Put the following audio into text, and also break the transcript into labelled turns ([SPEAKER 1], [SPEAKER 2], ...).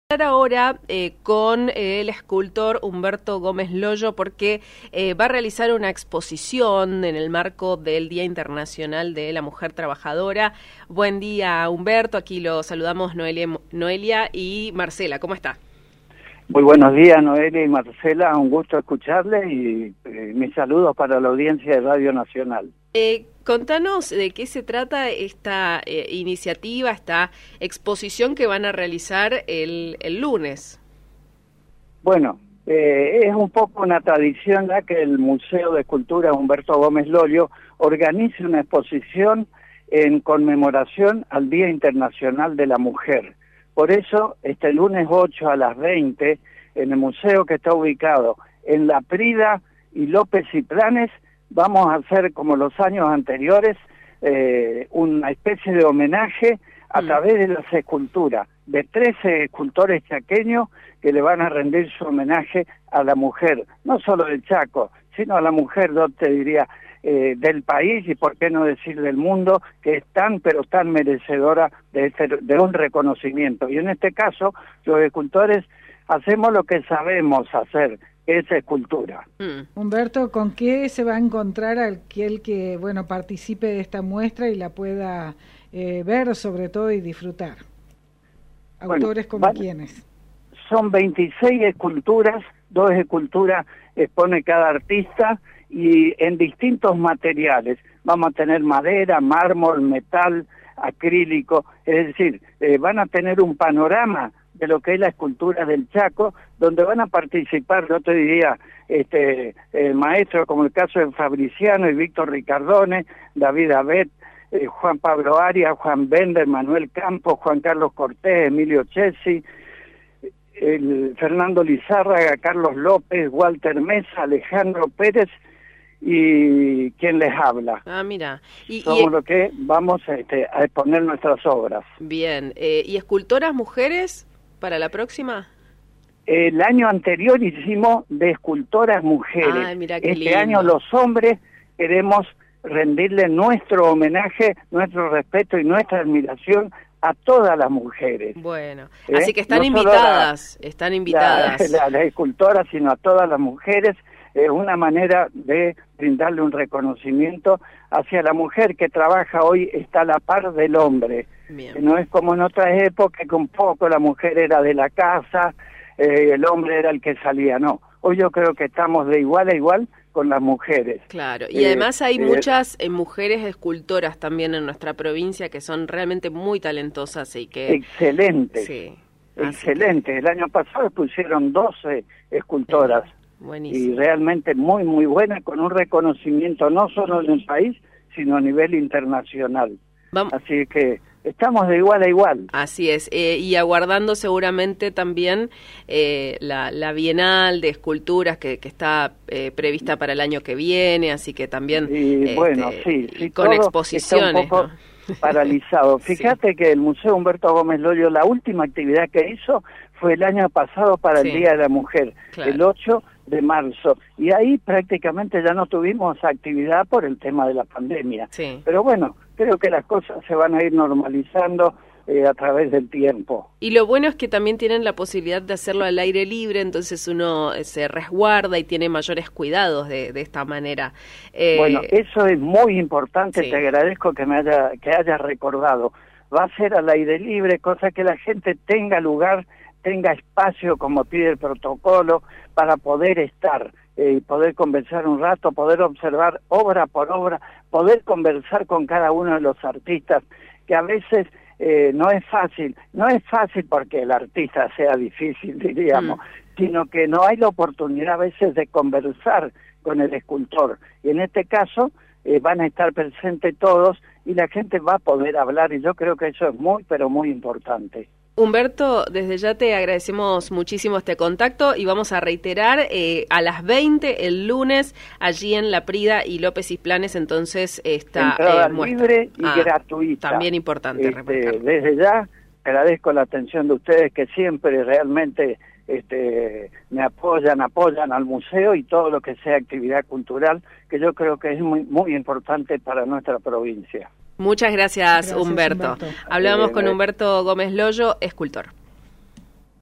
[SPEAKER 1] Ahora con el escultor Humberto Gómez Loyo porque va a realizar una exposición en el marco del Día Internacional de la Mujer Trabajadora. Buen día, Humberto. Aquí lo saludamos Noelia y Marcela. ¿Cómo está?
[SPEAKER 2] Muy buenos días, Noelia y Marcela. Un gusto escucharles y mis saludos para la audiencia de Radio Nacional.
[SPEAKER 1] Contanos de qué se trata esta iniciativa, esta exposición que van a realizar el lunes.
[SPEAKER 2] Bueno, es un poco una tradición ya que el Museo de Escultura Humberto Gómez Loyo organice una exposición en conmemoración al Día Internacional de la Mujer. Por eso, este lunes 8 a las 20, en el museo que está ubicado en La Prida y López y Planes, vamos a hacer, como los años anteriores, una especie de homenaje a través de las esculturas de 13 escultores chaqueños que le van a rendir su homenaje a la mujer, no solo del Chaco, sino a la mujer, yo te diría, del país y por qué no decir del mundo, que es tan pero tan merecedora de un reconocimiento. Y en este caso, los escultores hacemos lo que sabemos hacer, que es escultura.
[SPEAKER 3] Humberto, ¿con qué se va a encontrar aquel que participe de esta muestra y la pueda ver sobre todo y disfrutar? ¿Autores como quiénes?
[SPEAKER 2] Son 26 esculturas, 2 esculturas expone cada artista, y en distintos materiales. Vamos a tener madera, mármol, metal, acrílico, es decir, van a tener un panorama de lo que es la escultura del Chaco, donde van a participar, yo te diría, maestros como el caso de Fabriciano y Víctor Ricardone, David Abet, Juan Pablo Arias, Juan Bender, Manuel Campos, Juan Carlos Cortés, Emilio Chesi, Fernando Lizárraga, Carlos López, Walter Mesa, Alejandro Pérez, y quien les habla.
[SPEAKER 1] Mira.
[SPEAKER 2] Somos lo que vamos a exponer nuestras obras.
[SPEAKER 1] Bien. ¿Y escultoras mujeres para la próxima?
[SPEAKER 2] El año anterior hicimos de escultoras mujeres.
[SPEAKER 1] Ay, mira qué
[SPEAKER 2] este año los hombres queremos rendirle nuestro homenaje, nuestro respeto y nuestra admiración a todas las mujeres.
[SPEAKER 1] Bueno, así que están invitadas,
[SPEAKER 2] las escultoras, sino a todas las mujeres. Es una manera de brindarle un reconocimiento hacia la mujer que trabaja hoy, está a la par del hombre. Bien. No es como en otras épocas que un poco la mujer era de la casa, el hombre era el que salía, no. Hoy yo creo que estamos de igual a igual con las mujeres.
[SPEAKER 1] Claro, y además hay muchas mujeres escultoras también en nuestra provincia que son realmente muy talentosas y que...
[SPEAKER 2] Excelente,
[SPEAKER 1] sí.
[SPEAKER 2] Excelente. El año pasado pusieron 12 escultoras.
[SPEAKER 1] Buenísimo.
[SPEAKER 2] Y realmente muy, muy buena, con un reconocimiento no solo en el país, sino a nivel internacional. Así que estamos de igual a igual.
[SPEAKER 1] Así es, y aguardando seguramente también la Bienal de Esculturas que está prevista para el año que viene, así que también
[SPEAKER 2] y bueno, sí,
[SPEAKER 1] con exposiciones.
[SPEAKER 2] Está un poco paralizado. Fíjate que el Museo Humberto Gómez Loyo, la última actividad que hizo fue el año pasado para el Día de la Mujer, el 8 de marzo, y ahí prácticamente ya no tuvimos actividad por el tema de la pandemia. Pero bueno, creo que las cosas se van a ir normalizando a través del tiempo.
[SPEAKER 1] Y lo bueno es que también tienen la posibilidad de hacerlo al aire libre, entonces uno se resguarda y tiene mayores cuidados de esta manera.
[SPEAKER 2] Bueno, eso es muy importante, te agradezco que hayas recordado. Va a ser al aire libre, cosa que la gente tenga lugar, tenga espacio como pide el protocolo para poder estar, poder conversar un rato, poder observar obra por obra, poder conversar con cada uno de los artistas, que a veces no es fácil porque el artista sea difícil, diríamos, sino que no hay la oportunidad a veces de conversar con el escultor. Y en este caso van a estar presentes todos y la gente va a poder hablar, y yo creo que eso es muy, pero muy importante.
[SPEAKER 1] Humberto, desde ya te agradecemos muchísimo este contacto y vamos a reiterar a las 20 el lunes allí en La Prida y López y Planes, entonces está
[SPEAKER 2] entrada libre y gratuita.
[SPEAKER 1] También importante remarcar.
[SPEAKER 2] Desde ya agradezco la atención de ustedes que siempre realmente me apoyan al museo y todo lo que sea actividad cultural, que yo creo que es muy, muy importante para nuestra provincia.
[SPEAKER 1] Muchas gracias, Humberto. Hablábamos con Humberto Gómez Loyo, escultor.